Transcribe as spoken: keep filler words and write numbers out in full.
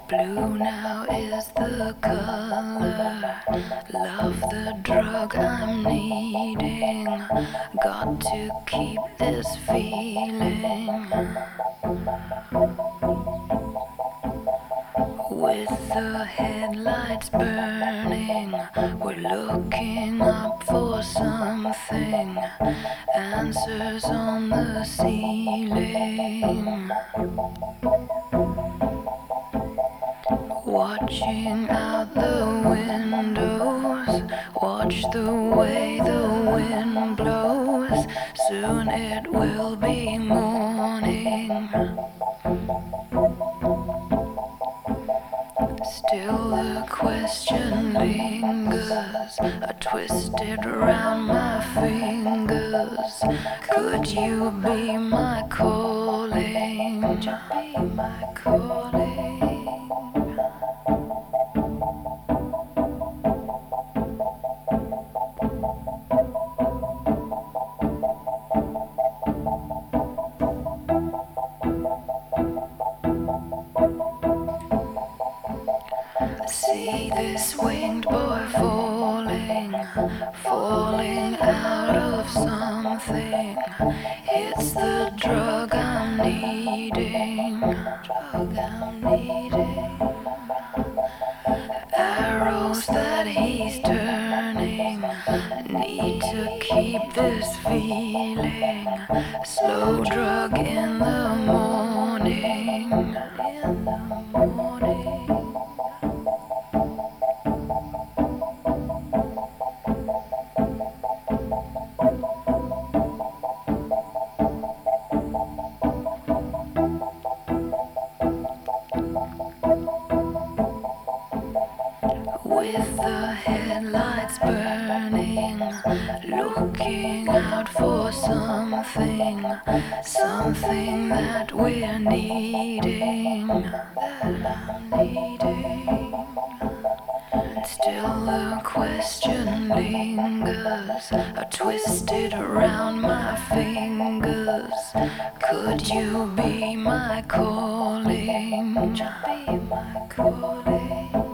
Blue now is the color, love the drug I'm needing, got to keep this feeling. With the headlights burning, we're looking up for something, answers on the ceiling. Watching out the windows, watch the way the wind blows, soon it will be morning. Still the question lingers, I twisted around my fingers. Could you be my calling? Could you be my calling? See this winged boy falling, falling out of something. It's the drug I'm needing, drug I'm needing. Arrows that he's turning, need to keep this feeling. Slow drug in the morning, in the morning. With the headlights burning, looking out for something, something that we're needing, that I'm needing. Still the question lingers, I twisted around my fingers. Could you be my calling? Could you be my calling?